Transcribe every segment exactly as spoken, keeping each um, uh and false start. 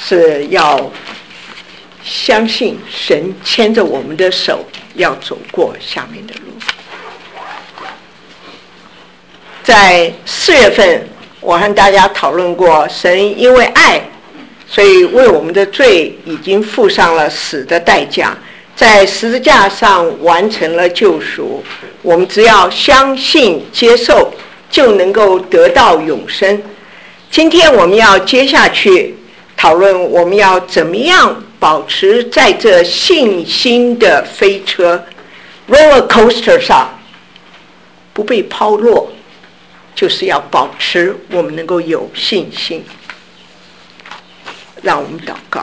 是要相信神牵着我们的手，要走过下面的路。在四月份，我和大家讨论过，神因为爱，所以为我们的罪已经付上了死的代价，在十字架上完成了救赎。我们只要相信接受，就能够得到永生。今天我们要接下去讨论，我们要怎么样保持在这信心的飞车 roller coaster 上不被抛落，就是要保持我们能够有信心。让我们祷告。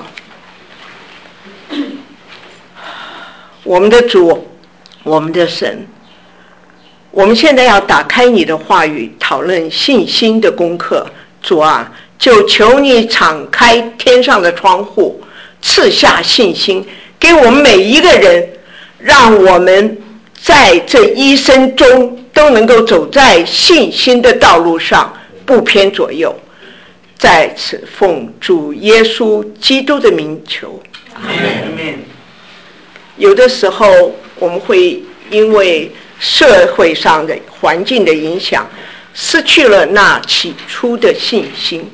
我们的主，我们的神，我们现在要打开你的话语，讨论信心的功课。主啊，就求你敞开天上的窗户，赐下信心给我们每一个人，让我们在这一生中都能够走在信心的道路上，不偏左右。在此奉主耶稣基督的名求，阿们。有的时候我们会因为社会上的环境的影响，失去了那起初的信心。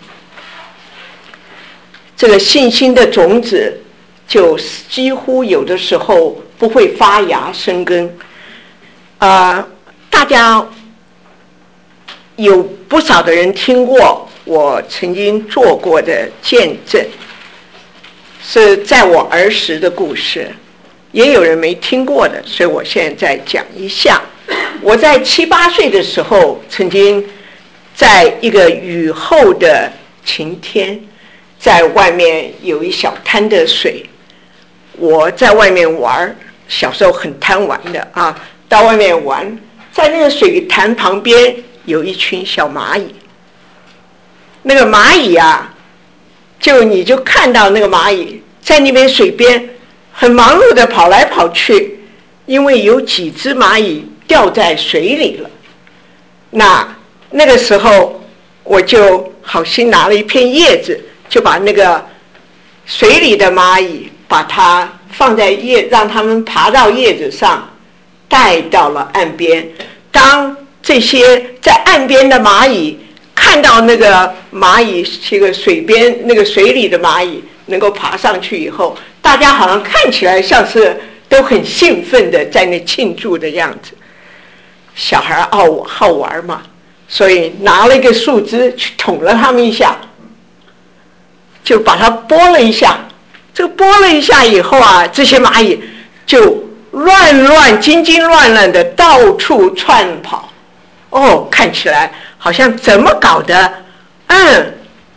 这个信心的种子就几乎有的时候不会发芽生根。呃，大家有不少的人听过我曾经做过的见证，是在我儿时的故事，也有人没听过的，所以我现在讲一下。我在七八岁的时候，曾经在一个雨后的晴天，在外面有一小滩的水，我在外面玩，小时候很贪玩的啊，到外面玩，在那个水潭旁边有一群小蚂蚁。那个蚂蚁啊，就你就看到那个蚂蚁在那边水边很忙碌的跑来跑去，因为有几只蚂蚁掉在水里了。那那个时候我就好心拿了一片叶子，就把那个水里的蚂蚁把它放在叶，让它们爬到叶子上，带到了岸边。当这些在岸边的蚂蚁看到那个蚂蚁，这个水边那个水里的蚂蚁能够爬上去以后，大家好像看起来像是都很兴奋的在那庆祝的样子。小孩好好玩嘛，所以拿了一个树枝去捅了他们一下，就把它拨了一下。这个拨了一下以后啊，这些蚂蚁就乱乱筋筋乱乱的到处窜跑。哦，看起来好像怎么搞的？嗯，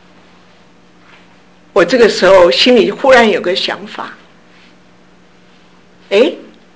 我这个时候心里忽然有个想法，哎，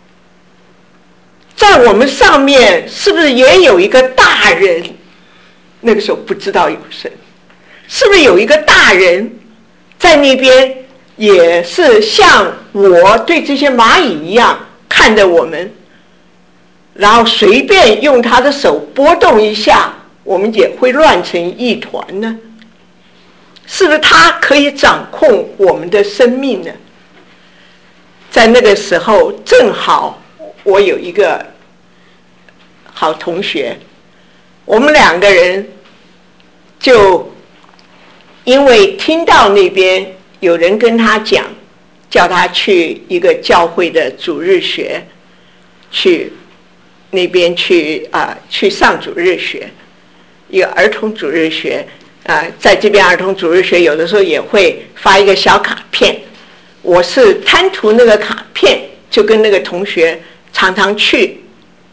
在我们上面是不是也有一个大人？那个时候不知道有神，是不是有一个大人在那边，也是像我对这些蚂蚁一样看着我们，然后随便用他的手拨动一下，我们也会乱成一团呢？是不是他可以掌控我们的生命呢？在那个时候，正好我有一个好同学，我们两个人就因为听到那边有人跟他讲，叫他去一个教会的主日学，去那边去啊、呃，去上主日学，一个儿童主日学啊、呃，在这边儿童主日学有的时候也会发一个小卡片，我是贪图那个卡片，就跟那个同学常常去。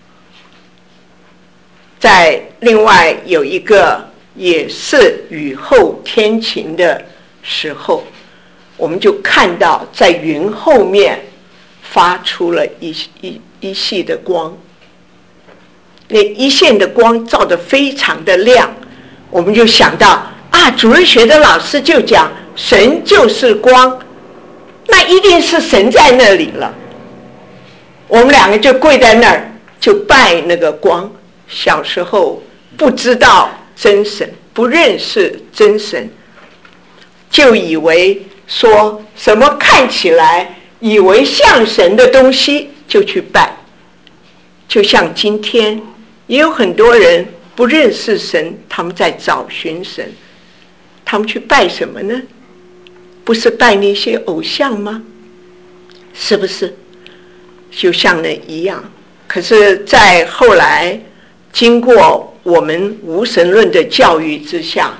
在另外有一个也是雨后天晴的时候，我们就看到在云后面发出了一一一系的光，那一线的光照得非常的亮，我们就想到啊，主日学的老师就讲神就是光，那一定是神在那里了。我们两个就跪在那儿就拜那个光。小时候不知道真神，不认识真神，就以为说什么看起来以为像神的东西就去拜。就像今天也有很多人不认识神，他们在找寻神，他们去拜什么呢？不是拜那些偶像吗？是不是？就像那一样。可是在后来经过我们无神论的教育之下，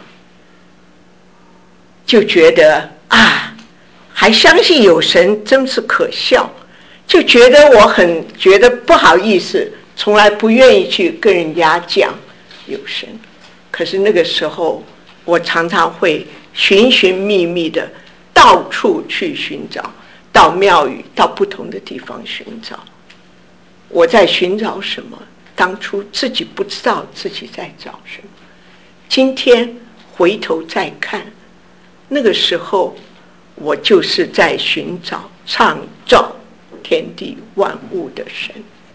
就觉得啊，还相信有神真是可笑，就觉得我很觉得不好意思，从来不愿意去跟人家讲有神。可是那个时候我常常会寻寻觅觅的到处去寻找，到庙宇，到不同的地方寻找。我在寻找什么？当初自己不知道自己在找什么，今天回头再看，那个时候我就是在寻找创造天地万物的神。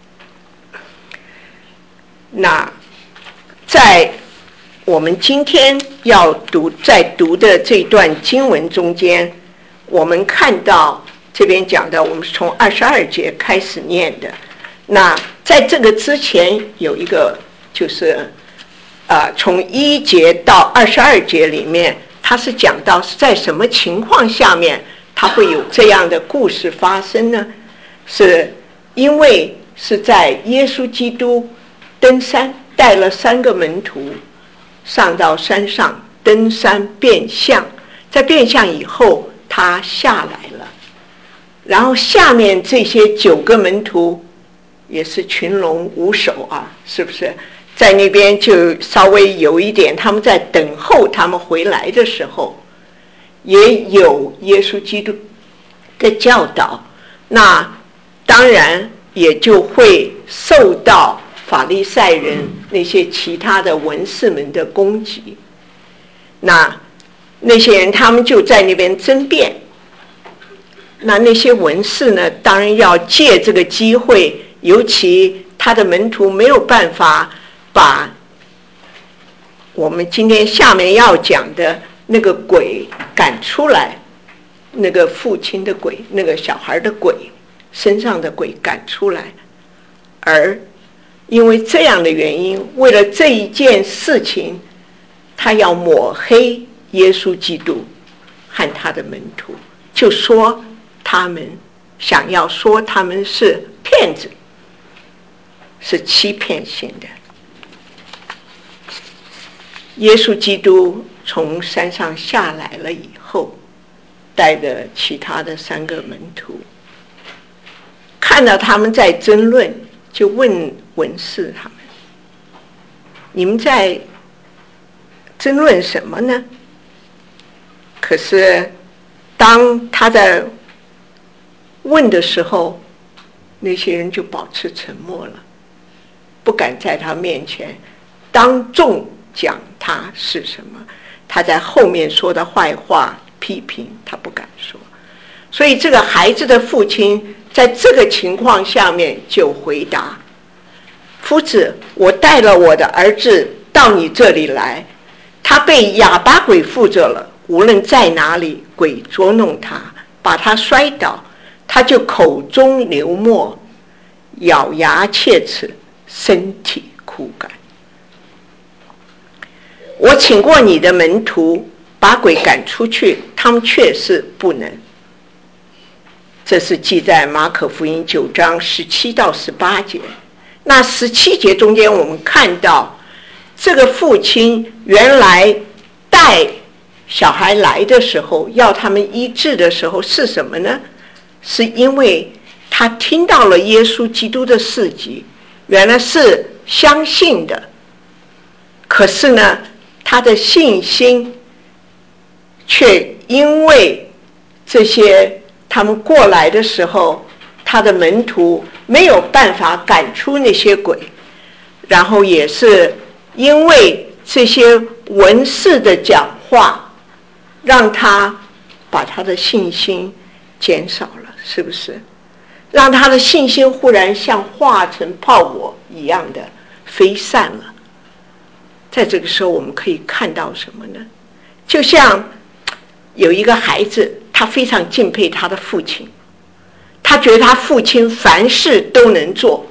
那在我们今天要读在读的这段经文中间，我们看到这边讲的，我们是从二十二节开始念的。那在这个之前有一个就是呃，从一节到二十二节里面，它是讲到是在什么情况下面它会有这样的故事发生呢？是因为是在耶稣基督登山，带了三个门徒上到山上登山变相，在变相以后他下来了，然后下面这些九个门徒也是群龙无首啊，是不是？在那边就稍微有一点，他们在等候他们回来的时候，也有耶稣基督的教导，那当然也就会受到法利赛人那些其他的文士们的攻击。那那些人他们就在那边争辩，那那些文士呢，当然要借这个机会，尤其他的门徒没有办法把我们今天下面要讲的那个鬼赶出来，那个父亲的鬼，那个小孩的鬼身上的鬼赶出来，而因为这样的原因，为了这一件事情，他要抹黑耶稣基督和他的门徒，就说他们想要说他们是骗子，是欺骗性的。耶稣基督从山上下来了以后，带着其他的三个门徒，看到他们在争论，就问文士他们：你们在争论什么呢？可是当他在问的时候，那些人就保持沉默了，不敢在他面前当众讲他是什么，他在后面说的坏话批评他不敢说。所以这个孩子的父亲在这个情况下面就回答：夫子，我带了我的儿子到你这里来，他被哑巴鬼附着了，无论在哪里，鬼捉弄他，把他摔倒，他就口中流沫，咬牙切齿，身体枯干。我请过你的门徒把鬼赶出去，他们却是不能。这是记在马可福音九章十七到十八节。那十七节中间我们看到，这个父亲原来带小孩来的时候，要他们医治的时候是什么呢？是因为他听到了耶稣基督的事迹，原来是相信的，可是呢他的信心却因为这些他们过来的时候，他的门徒没有办法赶出那些鬼，然后也是因为这些文士的讲话，让他把他的信心减少了，是不是？让他的信心忽然像化成泡沫一样的飞散了。在这个时候我们可以看到什么呢？就像有一个孩子他非常敬佩他的父亲，他觉得他父亲凡事都能做。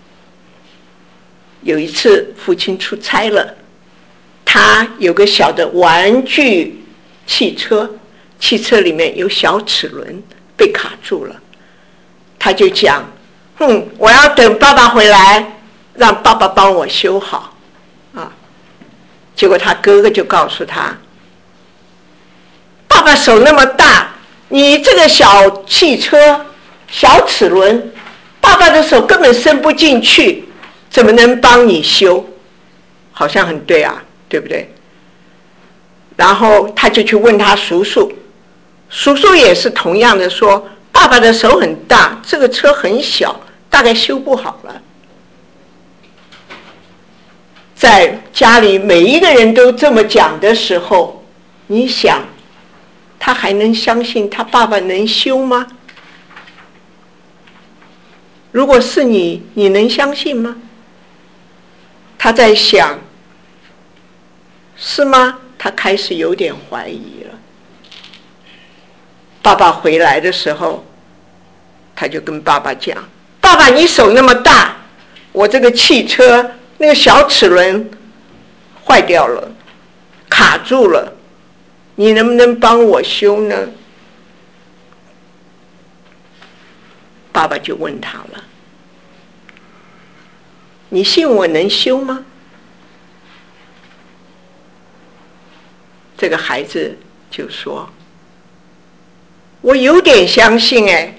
有一次父亲出差了，他有个小的玩具汽车，汽车里面有小齿轮被卡住了，他就讲，哼，我要等爸爸回来，让爸爸帮我修好啊。结果他哥哥就告诉他，爸爸手那么大，你这个小汽车小齿轮，爸爸的手根本伸不进去，怎么能帮你修？好像很对啊，对不对？然后他就去问他叔叔，叔叔也是同样的说，爸爸的手很大，这个车很小，大概修不好了。在家里每一个人都这么讲的时候，你想他还能相信他爸爸能修吗？如果是你，你能相信吗？他在想，是吗？他开始有点怀疑了。爸爸回来的时候，他就跟爸爸讲，爸爸你手那么大，我这个汽车那个小齿轮坏掉了，卡住了，你能不能帮我修呢？爸爸就问他了，你信我能修吗？这个孩子就说，我有点相信哎。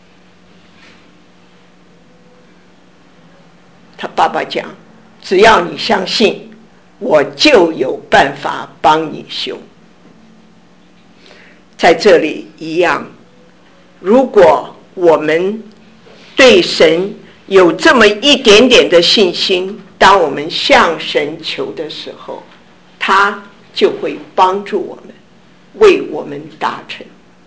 他爸爸讲，只要你相信，我就有办法帮你修。在这里一样，如果我们对神有这么一点点的信心，当我们向神求的时候，他就会帮助我们，为我们达成。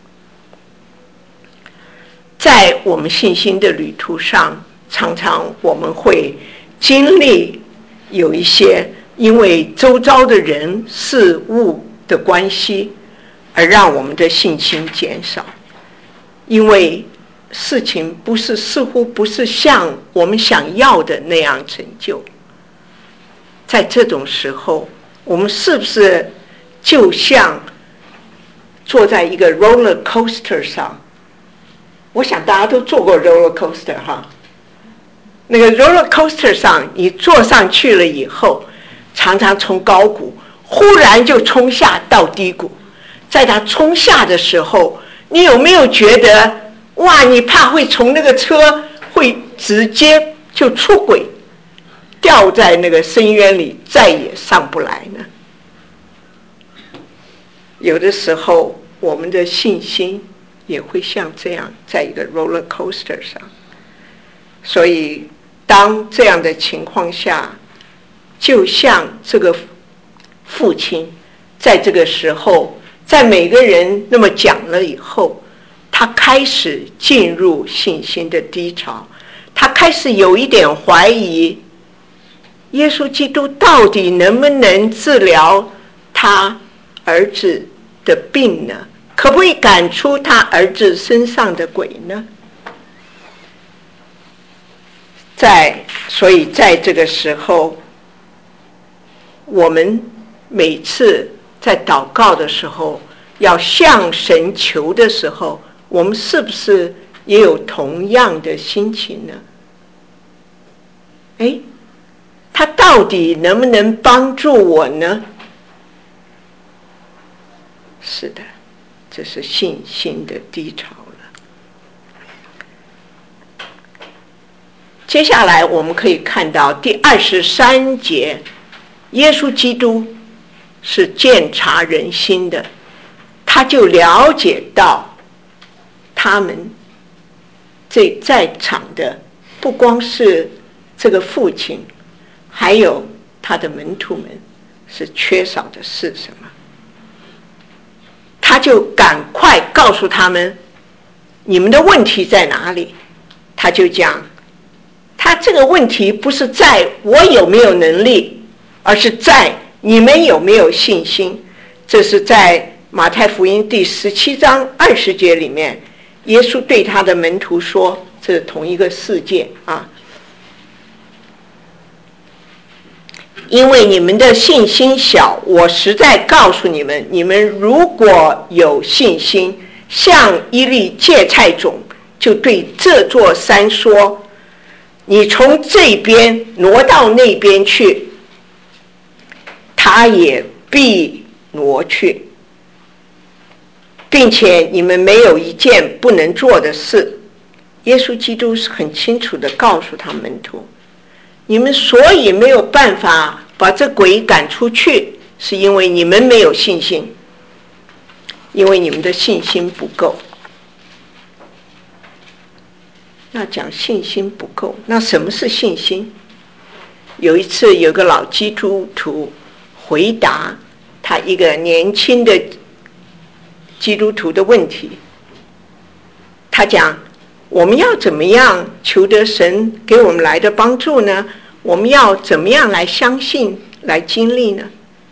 在我们信心的旅途上，常常我们会经历有一些因为周遭的人事物的关系而让我们的信心减少，因为事情不是似乎不是像我们想要的那样成就。在这种时候，我们是不是就像坐在一个 roller coaster 上？我想大家都坐过 roller coaster 哈。那个 roller coaster 上，你坐上去了以后，常常从高谷忽然就冲下到低谷。在它冲下的时候，你有没有觉得哇，你怕会从那个车会直接就出轨，掉在那个深渊里，再也上不来呢？有的时候我们的信心也会像这样，在一个 roller coaster 上。所以当这样的情况下，就像这个父亲在这个时候，在每个人那么讲了以后，他开始进入信心的低潮，他开始有一点怀疑，耶稣基督到底能不能治疗他儿子的病呢？可不可以赶出他儿子身上的鬼呢？在，所以在这个时候，我们每次在祷告的时候，要向神求的时候，我们是不是也有同样的心情呢？哎，他到底能不能帮助我呢？是的，这是信心的低潮了。接下来我们可以看到第二十三节，耶稣基督是鉴察人心的，他就了解到他们这在场的不光是这个父亲，还有他的门徒们是缺少的是什么。他就赶快告诉他们，你们的问题在哪里？他就讲，他这个问题不是在我有没有能力，而是在你们有没有信心。这是在马太福音第十七章二十节里面，耶稣对他的门徒说，这是同一个事件啊。因为你们的信心小，我实在告诉你们，你们如果有信心，像一粒芥菜种，就对这座山说，你从这边挪到那边去，它也必挪去，并且你们没有一件不能做的事。耶稣基督是很清楚地告诉他门徒，你们所以没有办法把这鬼赶出去，是因为你们没有信心，因为你们的信心不够。那讲信心不够，那什么是信心？有一次有个老基督徒回答他一个年轻的基督徒的问题，他讲，我们要怎么样求得神给我们来的帮助呢？我们要怎么样来相信，来经历呢？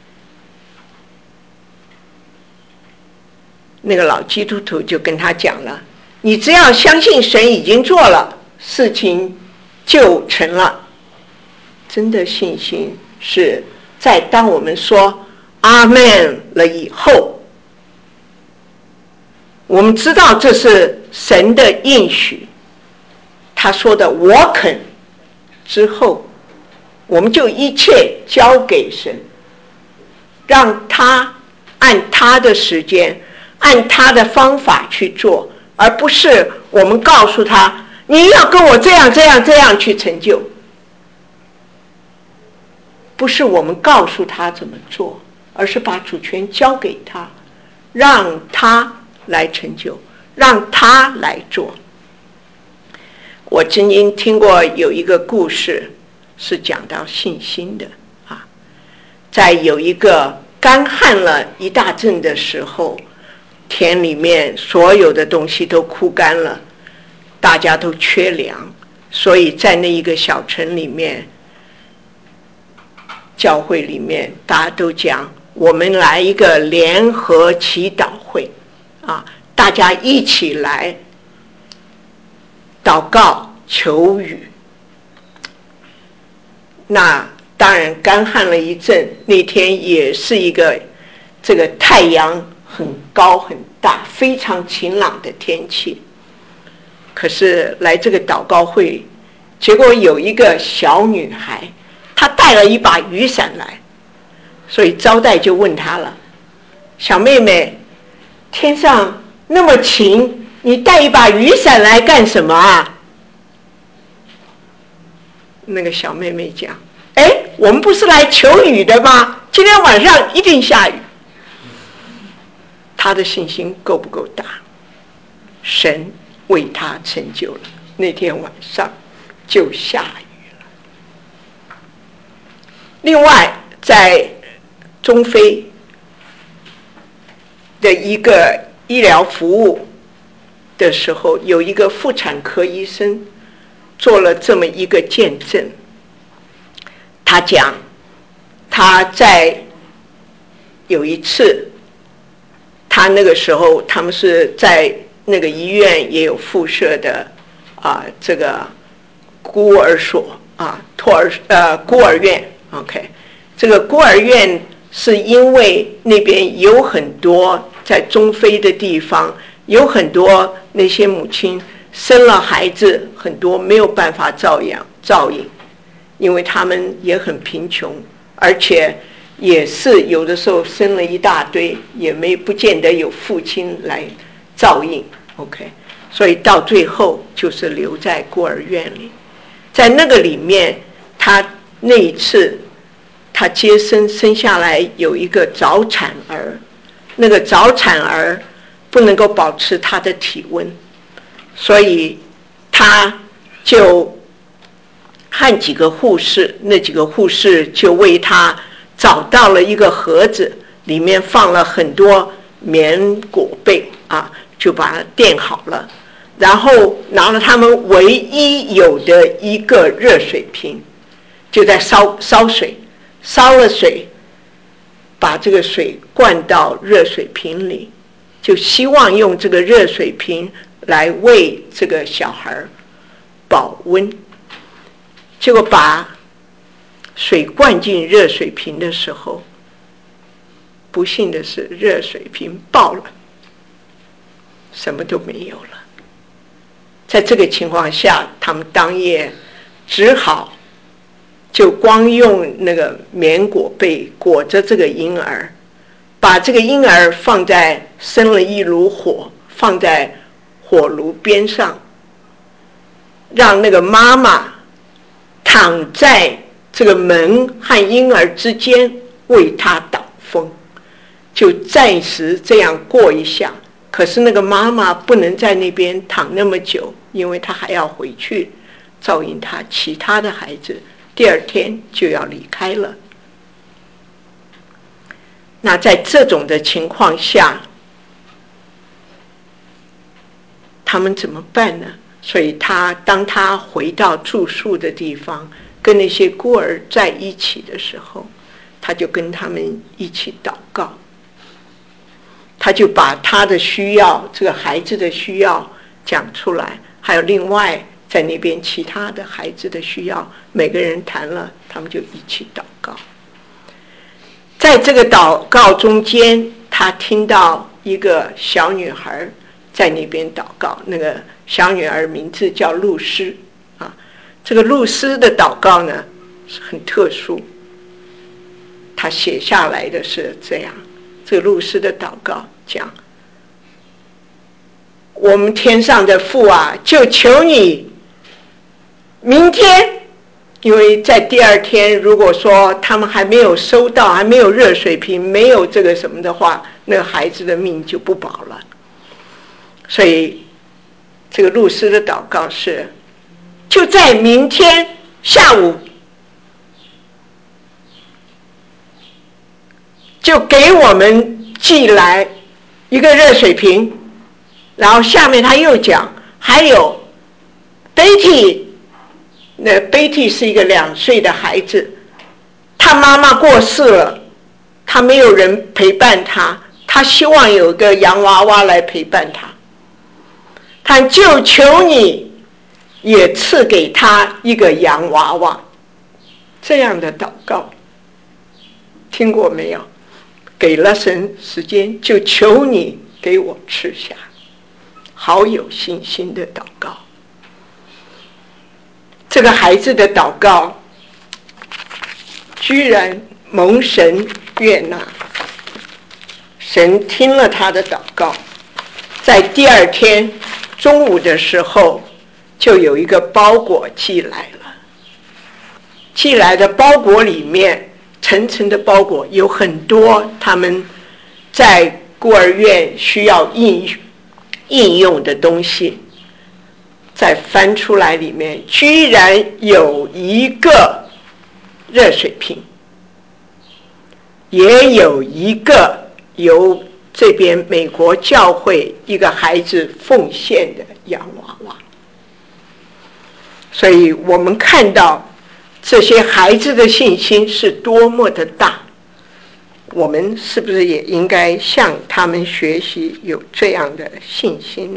那个老基督徒就跟他讲了，你只要相信神已经做了，事情就成了。真的信心是在当我们说阿们了以后，我们知道这是神的应许，他说的我肯之后，我们就一切交给神，让他按他的时间，按他的方法去做，而不是我们告诉他你要跟我这样这样这样去成就。不是我们告诉他怎么做，而是把主权交给他，让他来成就，让他来做。我曾经听过有一个故事是讲到信心的啊，在有一个干旱了一大阵的时候，田里面所有的东西都枯干了，大家都缺粮，所以在那一个小城里面，教会里面大家都讲，我们来一个联合祈祷会啊，大家一起来祷告求雨。那当然干旱了一阵，那天也是一个这个太阳很高很大，非常晴朗的天气。可是来这个祷告会，结果有一个小女孩，她带了一把雨伞来，所以招待就问她了，小妹妹，天上那么晴，你带一把雨伞来干什么啊？那个小妹妹讲，哎，我们不是来求雨的吗？今天晚上一定下雨。她的信心够不够大？神为她成就了，那天晚上就下雨了。另外，在中非的一个医疗服务的时候，有一个妇产科医生做了这么一个见证。他讲，他在有一次，他那个时候他们是在那个医院也有附设的啊，这个孤儿所啊，托儿呃孤儿院 ，OK， 这个孤儿院是因为那边有很多在中非的地方，有很多那些母亲生了孩子，很多没有办法照养照应，因为他们也很贫穷，而且也是有的时候生了一大堆，也没不见得有父亲来照应 ，OK， 所以到最后就是留在孤儿院里。在那个里面，他那一次他接生生下来有一个早产儿，那个早产儿不能够保持他的体温，所以他就和几个护士，那几个护士就为他找到了一个盒子，里面放了很多棉果被啊，就把它垫好了，然后拿了他们唯一有的一个热水瓶，就在烧烧水，烧了水， 把这个水灌到热水瓶里，就希望用这个热水瓶来为这个小孩保温。结果把水灌进热水瓶的时候，不幸的是热水瓶爆了，什么都没有了。在这个情况下，他们当夜只好就光用那个棉裹被裹着这个婴儿，把这个婴儿放在生了一炉火，放在火炉边上，让那个妈妈躺在这个门和婴儿之间为他挡风，就暂时这样过一下。可是那个妈妈不能在那边躺那么久，因为她还要回去照应她其他的孩子，第二天就要离开了。那在这种的情况下，他们怎么办呢？所以他当他回到住宿的地方，跟那些孤儿在一起的时候，他就跟他们一起祷告。他就把他的需要，这个孩子的需要讲出来，还有另外在那边其他的孩子的需要，每个人谈了，他们就一起祷告。在这个祷告中间，他听到一个小女孩在那边祷告，那个小女儿名字叫露丝啊。这个露丝的祷告呢是很特殊，他写下来的是这样。这个露丝的祷告讲：我们天上的父啊，就求你明天，因为在第二天如果说他们还没有收到，还没有热水瓶，没有这个什么的话，那个孩子的命就不保了。所以这个露丝的祷告是：就在明天下午就给我们寄来一个热水瓶。然后下面他又讲，还有 Betty， 那 Betty 是一个两岁的孩子，他妈妈过世了，他没有人陪伴他，他希望有一个洋娃娃来陪伴他，他就求你也赐给他一个洋娃娃。这样的祷告听过没有？给了神时间，就求你给我吃下。好有信心的祷告。这个孩子的祷告居然蒙神悦纳，神听了他的祷告，在第二天中午的时候就有一个包裹寄来了。寄来的包裹里面层层的包裹，有很多他们在孤儿院需要应应用的东西。再翻出来，里面居然有一个热水瓶，也有一个由这边美国教会一个孩子奉献的洋娃娃。所以我们看到这些孩子的信心是多么的大，我们是不是也应该向他们学习有这样的信心呢？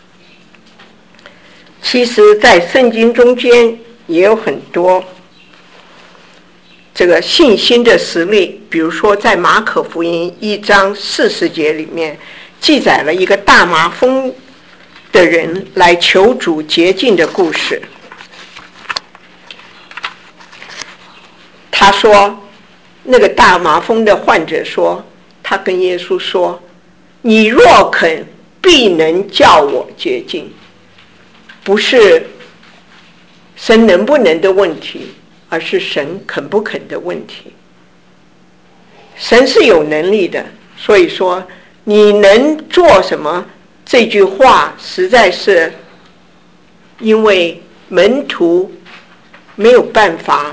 其实在圣经中间也有很多这个信心的实例，比如说在马可福音一章四十节里面记载了一个大麻风的人来求主洁净的故事。他说，那个大麻风的患者说，他跟耶稣说，你若肯，必能叫我洁净。不是神能不能的问题，而是神肯不肯的问题。神是有能力的，所以说你能做什么，这句话实在是因为门徒没有办法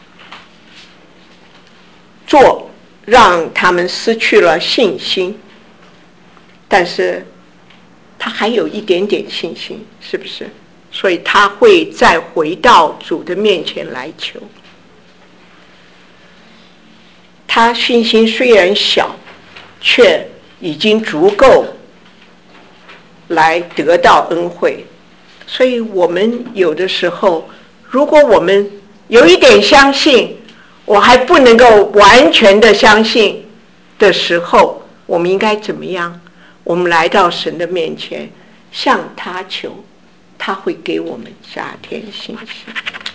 做，让他们失去了信心，但是他还有一点点信心，是不是？所以他会再回到主的面前来求。 他信心虽然小，却已经足够来得到恩惠。所以我们有的时候，如果我们有一点相信，我还不能够完全的相信的时候，我们应该怎么样？我们来到神的面前，向他求，他会给我们加添信心。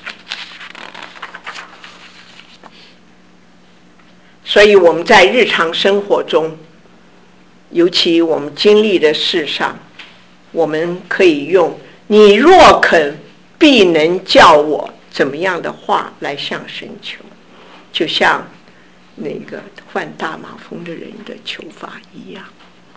所以我们在日常生活中，尤其我们经历的事上，我们可以用你若肯必能叫我怎么样的话来向神求，就像那个患大麻风的人的求法一样。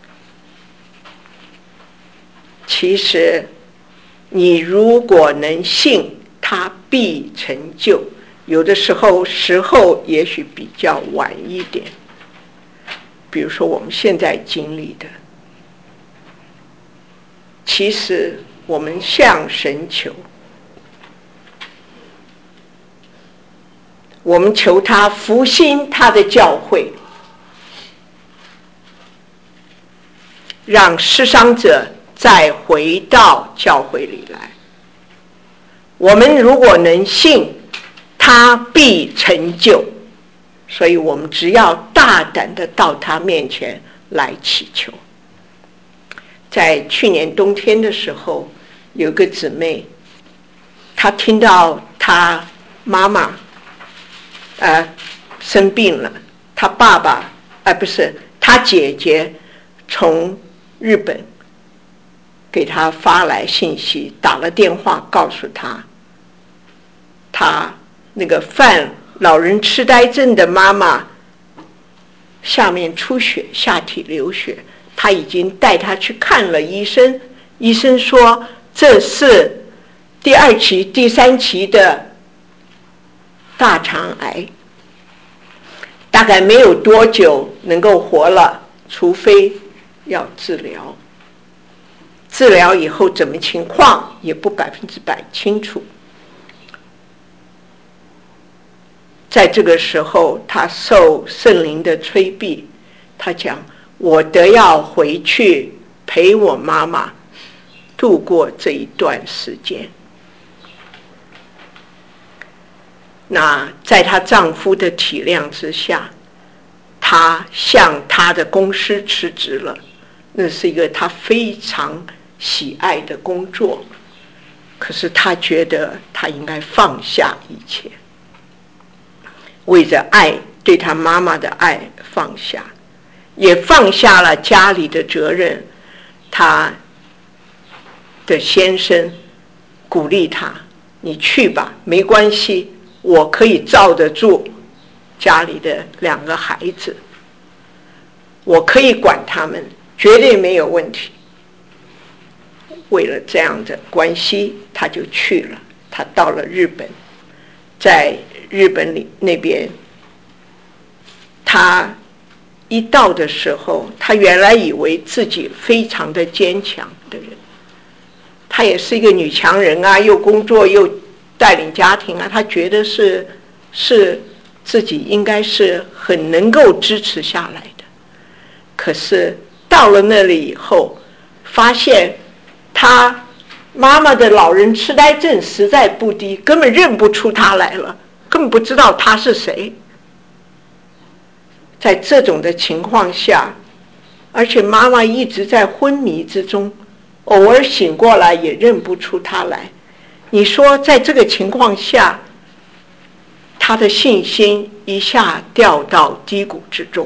其实你如果能信，他必成就。有的时候时候也许比较晚一点，比如说我们现在经历的，其实我们向神求，我们求他复兴他的教会，让失丧者再回到教会里来。我们如果能信，他必成就。所以我们只要大胆的到他面前来祈求。在去年冬天的时候，有个姊妹，她听到她妈妈呃生病了，她爸爸呃不是她姐姐从日本给她发来信息，打了电话告诉她，她那个犯老人痴呆症的妈妈下面出血，下体流血，他已经带她去看了医生，医生说这是第二期第三期的大肠癌，大概没有多久能够活了，除非要治疗。治疗以后怎么情况也不百分之百清楚。在这个时候，他受圣灵的催逼，他讲我得要回去陪我妈妈度过这一段时间。那在她丈夫的体谅之下，她向她的公司辞职了，那是一个她非常喜爱的工作，可是她觉得她应该放下一切，为着爱，对她妈妈的爱放下，也放下了家里的责任。她的先生鼓励她，你去吧，没关系，我可以罩得住家里的两个孩子，我可以管他们，绝对没有问题。为了这样的关系，他就去了。他到了日本，在日本里那边，他一到的时候，他原来以为自己非常的坚强的人，他也是一个女强人啊，又工作又带领家庭啊，他觉得是是自己应该是很能够支持下来的。可是到了那里以后，发现他妈妈的老人痴呆症实在不低，根本认不出他来了，根本不知道他是谁。在这种的情况下，而且妈妈一直在昏迷之中，偶尔醒过来也认不出他来。你说在这个情况下，他的信心一下掉到低谷之中，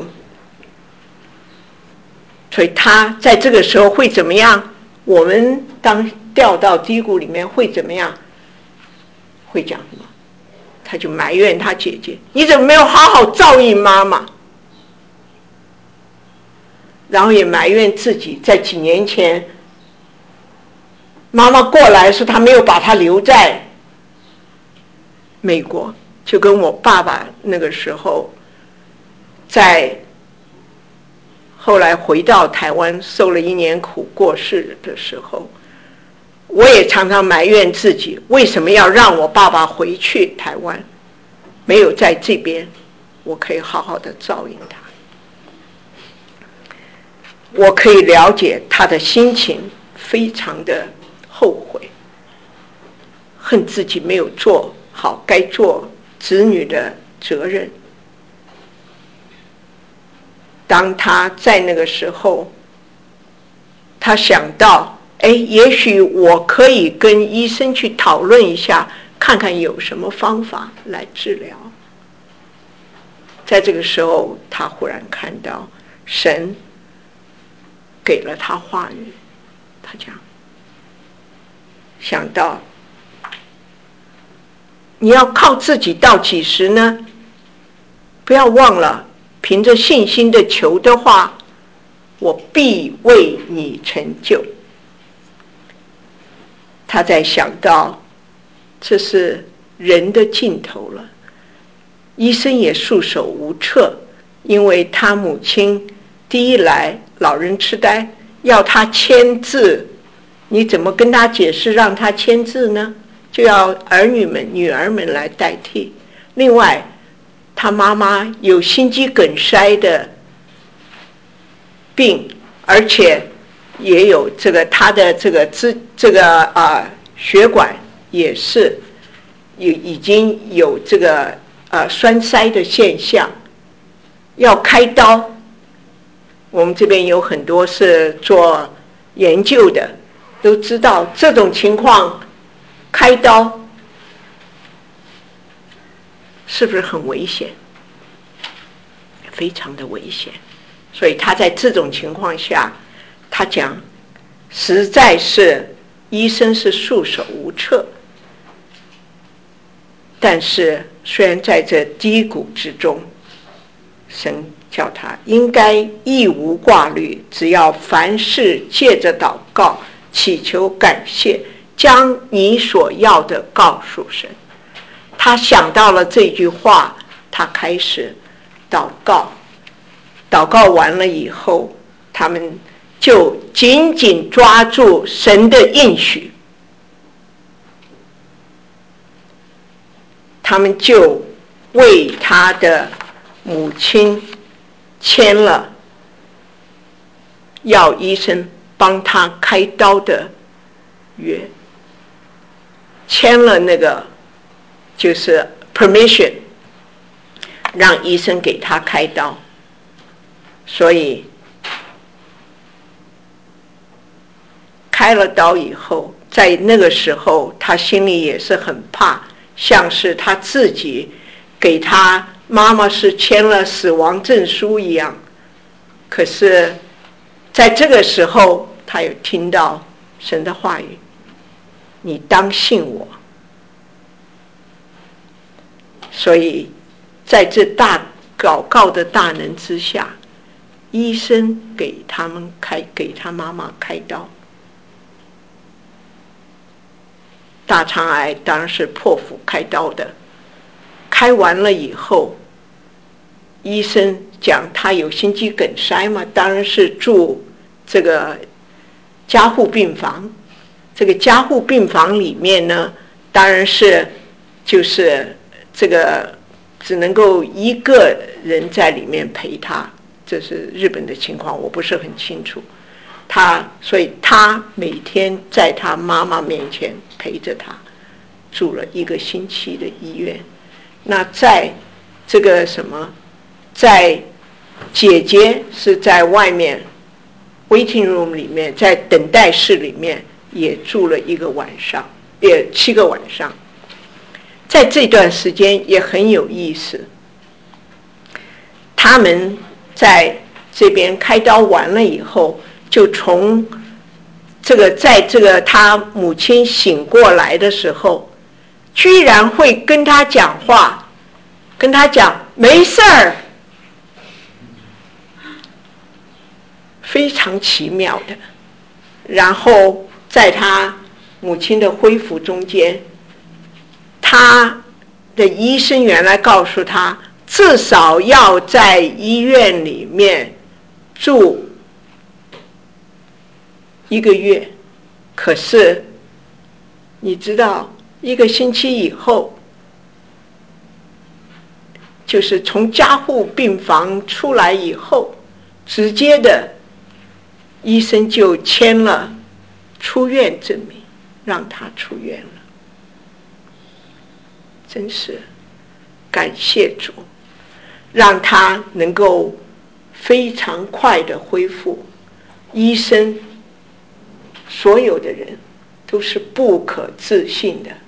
所以他在这个时候会怎么样？我们当掉到低谷里面会怎么样？会讲什么？他就埋怨他姐姐，你怎么没有好好照应妈妈？然后也埋怨自己，在几年前妈妈过来时，他没有把她留在美国，就跟我爸爸那个时候在后来回到台湾受了一年苦过世的时候，我也常常埋怨自己，为什么要让我爸爸回去台湾，没有在这边我可以好好的照应他。我可以了解他的心情，非常的后悔，恨自己没有做好该做子女的责任。当他在那个时候，他想到，哎，也许我可以跟医生去讨论一下，看看有什么方法来治疗。在这个时候，他忽然看到神给了他话语，他讲，想到你要靠自己到几时呢？不要忘了，凭着信心的求的话，我必为你成就。他在想到，这是人的尽头了。医生也束手无策，因为他母亲第一来老人痴呆，要他签字，你怎么跟他解释让他签字呢？就要儿女们、女儿们来代替。另外，他妈妈有心肌梗塞的病，而且也有这个他的这个支这个啊、呃、血管也是有已经有这个呃栓塞的现象，要开刀。我们这边有很多是做研究的，都知道这种情况开刀是不是很危险？非常的危险。所以他在这种情况下，他讲，实在是医生是束手无策。但是虽然在这低谷之中，神叫他应该亦无挂虑，只要凡事借着祷告、祈求、感谢，将你所要的告诉神。他想到了这句话，他开始祷告。祷告完了以后，他们就紧紧抓住神的应许，他们就为他的母亲签了要医生帮他开刀的约，签了那个就是 permission， 让医生给他开刀。所以开了刀以后，在那个时候他心里也是很怕，像是他自己给他妈妈是签了死亡证书一样。可是在这个时候他有听到神的话语，你当信我。所以在这大祷告的大能之下，医生给他们开给他妈妈开刀。大肠癌当然是破腹开刀的，开完了以后，医生讲他有心肌梗塞嘛，当然是住这个加护病房。这个加护病房里面呢，当然是就是这个只能够一个人在里面陪他，这是日本的情况，我不是很清楚。他所以他每天在他妈妈面前陪着他，住了一个星期的医院。那在这个什么，在姐姐是在外面 waiting room 里面，在等待室里面也住了一个晚上，也七个晚上。在这段时间也很有意思，他们在这边开刀完了以后，就从这个在这个他母亲醒过来的时候，居然会跟他讲话，跟他讲没事儿，非常奇妙的。然后在他母亲的恢复中间，他的医生原来告诉他，至少要在医院里面住一个月。可是你知道，一个星期以后， 就是从加护病房出来以后，直接的医生就签了出院证明，让他出院了。真是感谢主，让他能够非常快的恢复。医生所有的人都是不可置信的，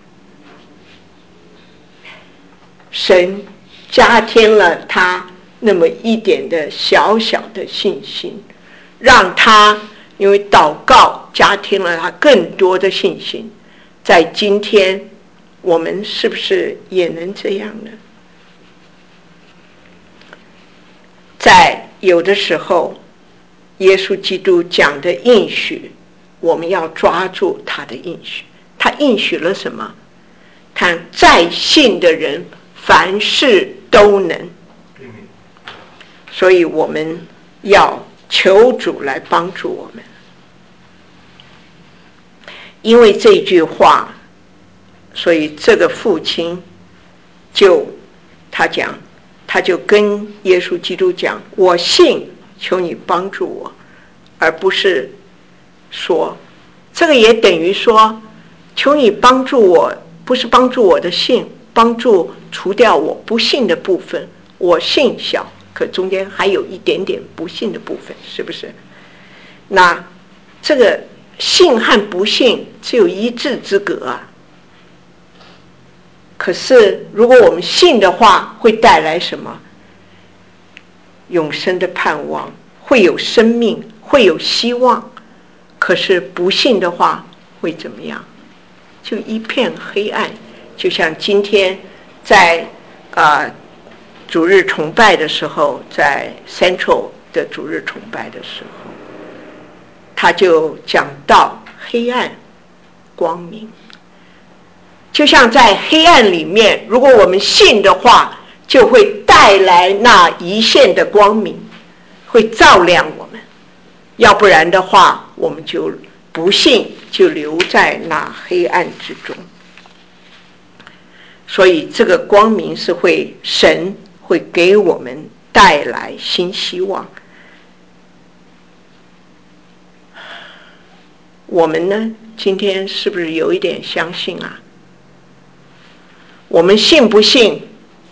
神加添了他那么一点的小小的信心，让他因为祷告加添了他更多的信心。在今天我们是不是也能这样呢？在有的时候耶稣基督讲的应许，我们要抓住他的应许。他应许了什么？看在信的人凡事都能，所以我们要求主来帮助我们。因为这句话，所以这个父亲就他讲，他就跟耶稣基督讲，我信，求你帮助我，而不是说，这个也等于说，求你帮助我，不是帮助我的信，帮助除掉我不信的部分。我信小，可中间还有一点点不信的部分，是不是？那这个信和不信只有一字之隔啊。可是如果我们信的话，会带来什么？永生的盼望，会有生命，会有希望。可是不信的话会怎么样？就一片黑暗。就像今天在呃主日崇拜的时候，在 Central 的主日崇拜的时候，他就讲到黑暗光明。就像在黑暗里面，如果我们信的话，就会带来那一线的光明，会照亮我们。要不然的话，我们就不信，就留在那黑暗之中。所以这个光明是会，神会给我们带来新希望。我们呢，今天是不是有一点相信啊？我们信不信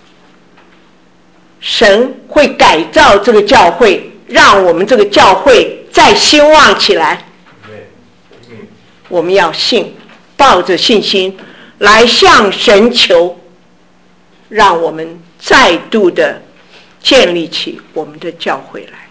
神会改造这个教会，让我们这个教会再兴旺起来？我们要信，抱着信心来向神求，让我们再度的建立起我们的教会来。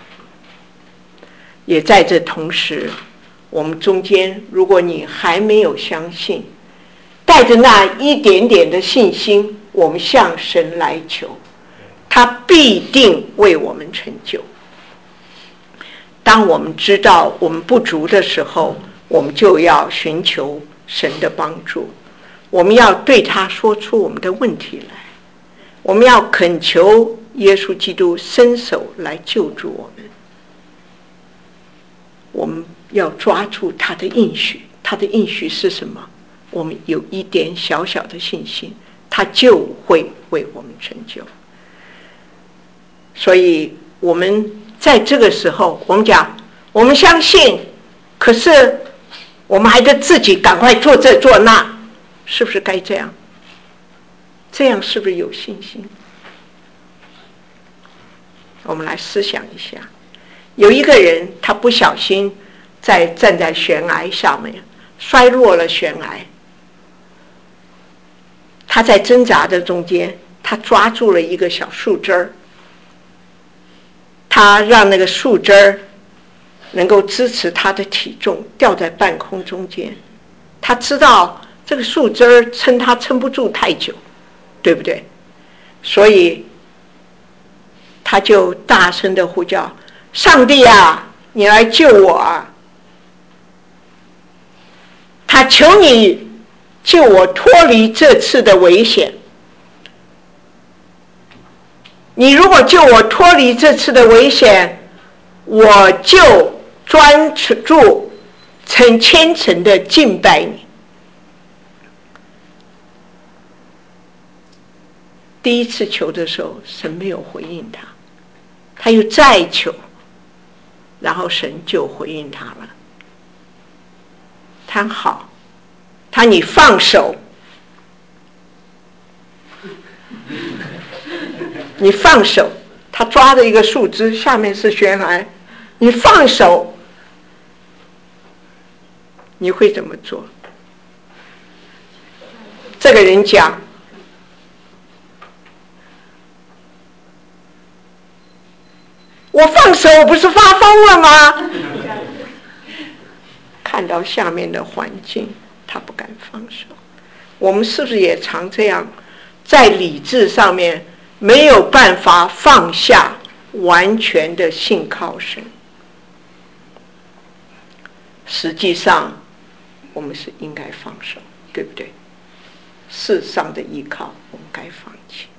也在这同时，我们中间如果你还没有相信，带着那一点点的信心，我们向神来求，他必定为我们成就。当我们知道我们不足的时候，我们就要寻求神的帮助，我们要对他说出我们的问题来，我们要恳求耶稣基督伸手来救助我们。我们要抓住他的应许，他的应许是什么？我们有一点小小的信心，他就会为我们成就。所以我们在这个时候，我们讲我们相信，可是我们还得自己赶快做这做那，是不是该这样？这样是不是有信心？我们来思想一下，有一个人他不小心在站在悬崖上面摔落了悬崖，他在挣扎的中间，他抓住了一个小树枝儿，他让那个树枝儿能够支持他的体重，吊在半空中间。他知道这个树枝儿撑他撑不住太久，对不对？所以他就大声的呼叫：上帝啊，你来救我啊！他求你救我脱离这次的危险。你如果救我脱离这次的危险，我就专注成虔诚的敬拜你。 第一次求的时候，神没有回应他，他又再求，然后神就回应他了。他好，他你放手，你放手，他抓着一个树枝，下面是悬崖，你放手，你会怎么做？这个人讲，我放手，我不是发疯了吗？看到下面的环境，他不敢放手。我们是不是也常这样，在理智上面没有办法放下，完全的信靠神？实际上我们是应该放手，对不对？世上的依靠我们该放弃。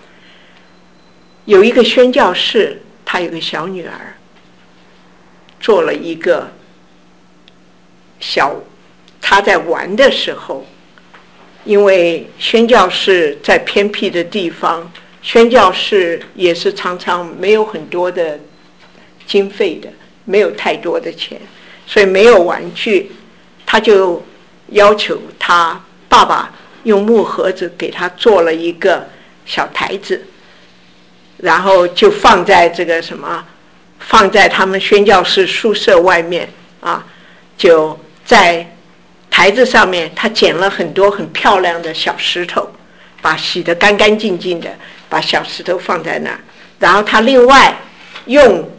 有一个宣教士，他有个小女儿，做了一个小，他在玩的时候，因为宣教士在偏僻的地方，宣教士也是常常没有很多的经费的，没有太多的钱，所以没有玩具，他就要求他爸爸用木盒子给他做了一个小台子，然后就放在这个什么，放在他们宣教士宿舍外面啊，就在台子上面，他捡了很多很漂亮的小石头，把洗得干干净净的，把小石头放在那儿，然后他另外用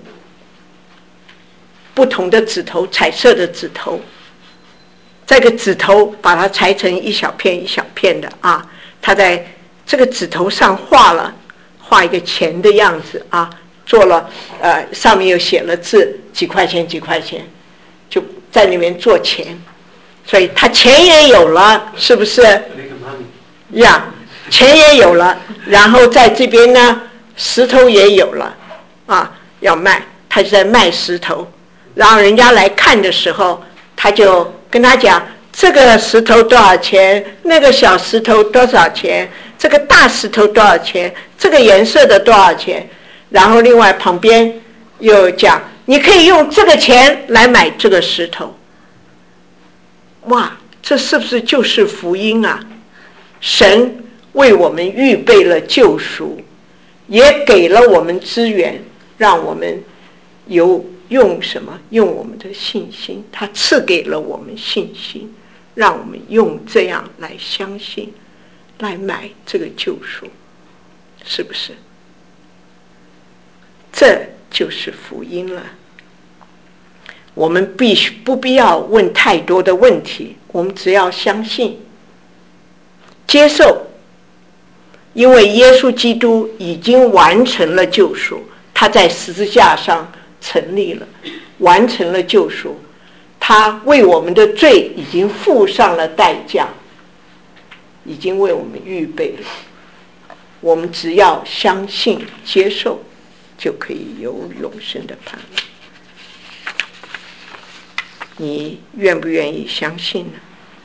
不同的指头，彩色的指头，这个指头把它裁成一小片一小片的啊，他在这个指头上画了画一个钱的样子啊，做了呃上面又写了字，几块钱几块钱，就在里面做钱，所以他钱也有了，是不是？呀，钱也有了，然后在这边呢，石头也有了啊，要卖，他就在卖石头，然后人家来看的时候，他就跟他讲，这个石头多少钱，那个小石头多少钱，这个大石头多少钱，这个颜色的多少钱，然后另外旁边又讲，你可以用这个钱来买这个石头。哇，这是不是就是福音啊？神为我们预备了救赎，也给了我们资源，让我们有用什么？用我们的信心，他赐给了我们信心，让我们用这样来相信，来买这个救赎，是不是？这就是福音了。我们必须不必要问太多的问题，我们只要相信，接受，因为耶稣基督已经完成了救赎，他在十字架上成立了，完成了救赎，他为我们的罪已经付上了代价，已经为我们预备了，我们只要相信接受，就可以有永生的盼望。你愿不愿意相信呢？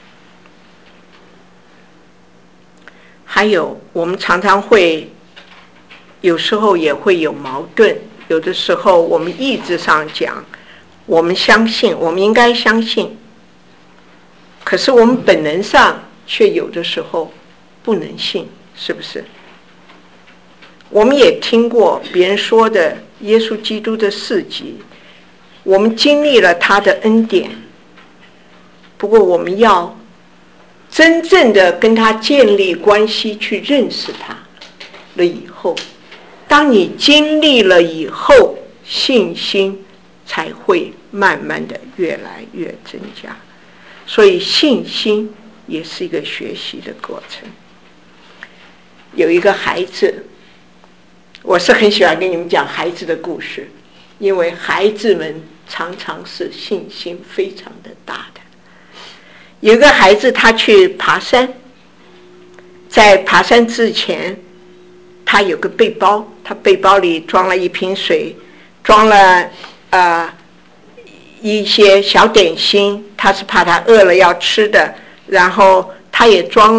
还有，我们常常会有时候也会有矛盾，有的时候我们意志上讲我们相信，我们应该相信，可是我们本能上却有的时候不能信，是不是？我们也听过别人说的耶稣基督的事迹，我们经历了他的恩典，不过我们要真正的跟他建立关系，去认识他了以后，当你经历了以后，信心才会慢慢的越来越增加。所以信心也是一个学习的过程。有一个孩子，我是很喜欢跟你们讲孩子的故事，因为孩子们常常是信心非常的大的。有一个孩子，他去爬山，在爬山之前，他有个背包，他背包里装了一瓶水，装了呃一些小点心，他是怕他饿了要吃的，然后他也装了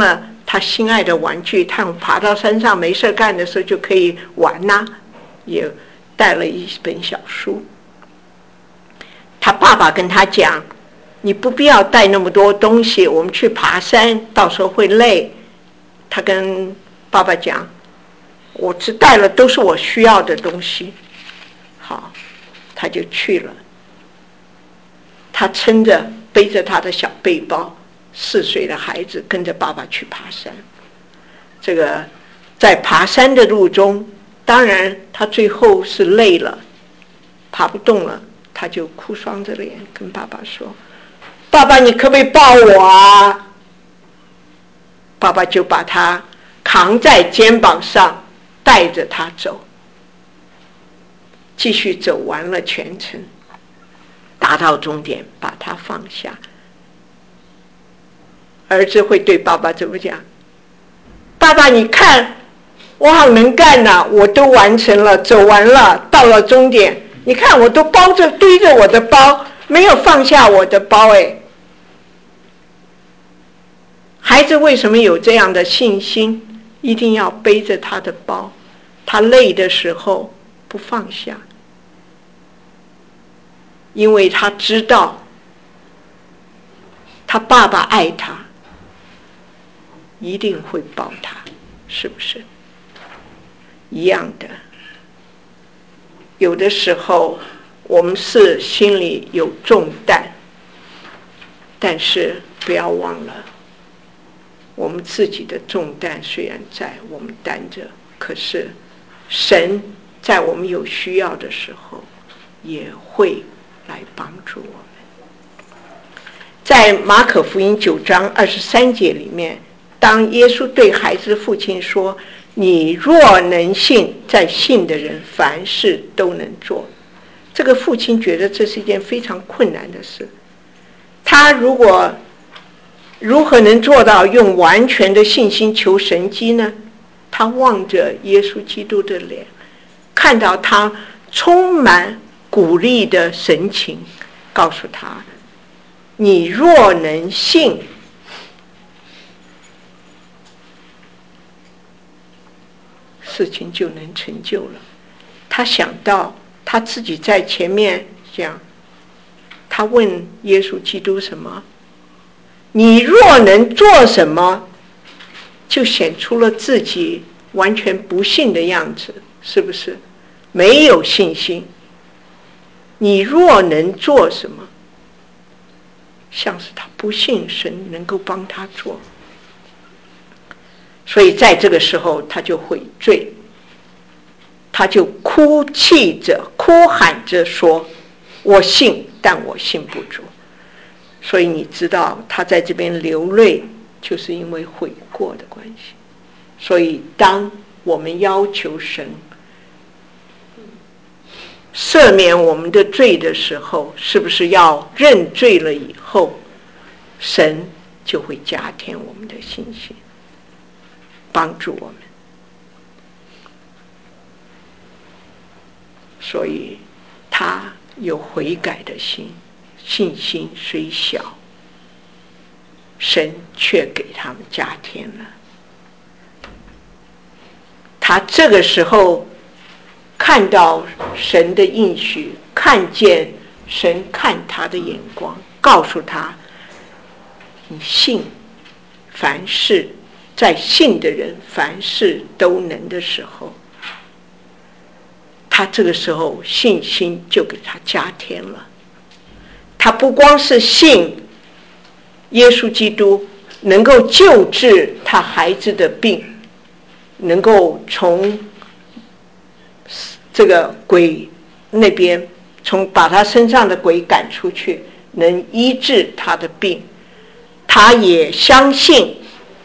他心爱的玩具，他爬到山上没事干的时候就可以玩呐、啊，也带了一本小书。他爸爸跟他讲，你不必要带那么多东西，我们去爬山到时候会累。他跟爸爸讲，我只带了都是我需要的东西。好，他就去了。他撑着背着他的小背包，四岁的孩子跟着爸爸去爬山。这个在爬山的路中，当然他最后是累了，爬不动了，他就哭丧着脸跟爸爸说，爸爸你可不可以抱我啊？爸爸就把他扛在肩膀上，带着他走，继续走完了全程，达到终点把他放下。儿子会对爸爸怎么讲？爸爸你看我好能干呐、啊，我都完成了，走完了，到了终点，你看我都包着堆着我的包，没有放下我的包。哎，孩子为什么有这样的信心？一定要背着他的包，他累的时候不放下，因为他知道他爸爸爱他，一定会抱他，是不是？一样的，有的时候我们是心里有重担，但是不要忘了，我们自己的重担虽然在我们担着，可是神在我们有需要的时候也会来帮助我们。在马可福音九章二十三节里面，当耶稣对孩子的父亲说，你若能信，在信的人凡事都能做。这个父亲觉得这是一件非常困难的事，他如果如何能做到用完全的信心求神迹呢？他望着耶稣基督的脸，看到他充满鼓励的神情，告诉他，你若能信，事情就能成就了。他想到他自己在前面讲，他问耶稣基督什么？你若能做什么？就显出了自己完全不信的样子，是不是？没有信心。你若能做什么？像是他不信神能够帮他做。所以在这个时候他就悔罪，他就哭泣着哭喊着说，我信，但我信不足。所以你知道他在这边流泪，就是因为悔过的关系。所以当我们要求神赦免我们的罪的时候，是不是要认罪了以后，神就会加添我们的信心，帮助我们。所以他有悔改的心，信心虽小，神却给他们加添了。他这个时候看到神的应许，看见神看他的眼光，告诉他，你信，凡事在信的人凡事都能的时候，他这个时候信心就给他加添了。他不光是信耶稣基督能够救治他孩子的病，能够从这个鬼那边从把他身上的鬼赶出去，能医治他的病，他也相信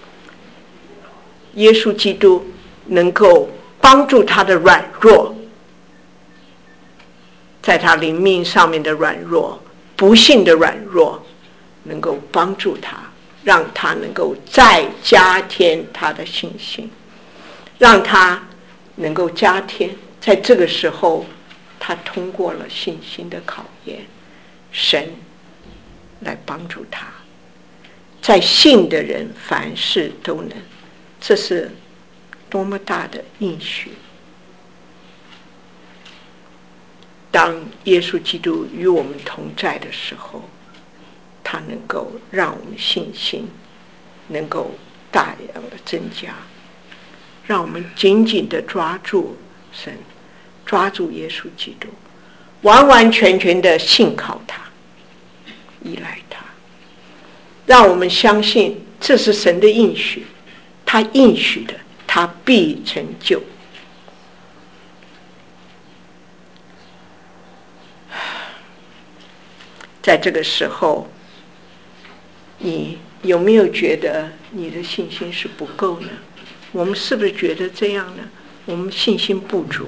耶稣基督能够帮助他的软弱，在他灵命上面的软弱，不幸的软弱，能够帮助他，让他能够再加添他的信心，让他能够加添。在这个时候他通过了信心的考验，神来帮助他。 在信的人凡事都能。这是多么大的应许！当耶稣基督与我们同在的时候，他能够让我们信心能够大量的增加，让我们紧紧的抓住神，抓住耶稣基督，完完全全的信靠他，依赖他，让我们相信这是神的应许，他应许的他必成就。在这个时候，你有没有觉得你的信心是不够呢？我们是不是觉得这样呢？我们信心不足。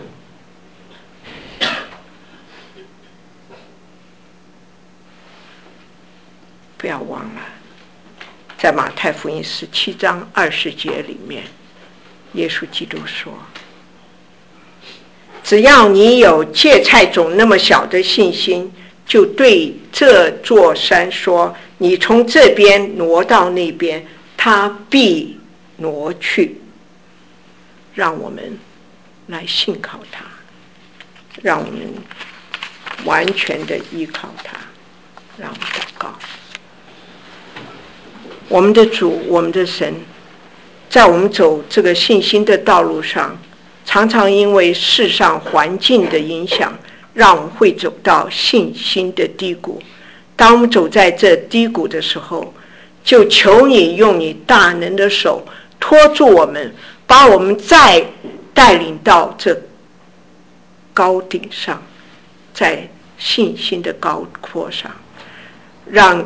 不要忘了，在马太福音十七章二十节里面，耶稣基督说，只要你有芥菜种那么小的信心，就对这座山说，你从这边挪到那边，它必挪去。让我们来信靠他，让我们完全的依靠他。让我们祷告。我们的主，我们的神，在我们走这个信心的道路上，常常因为世上环境的影响，让我们会走到信心的低谷。当我们走在这低谷的时候，就求你用你大能的手托住我们，把我们再带领到这高顶上，在信心的高坡上，让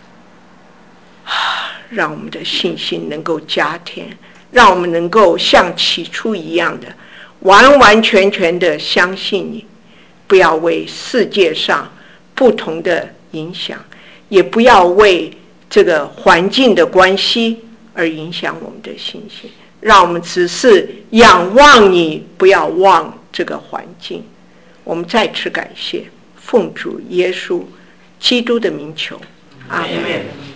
让我们的信心能够加添，让我们能够像起初一样的完完全全的相信你，不要为世界上不同的影响，也不要为这个环境的关系而影响我们的信心。让我们只是仰望你，不要忘这个环境。我们再次感谢，奉主耶稣基督的名求，阿们。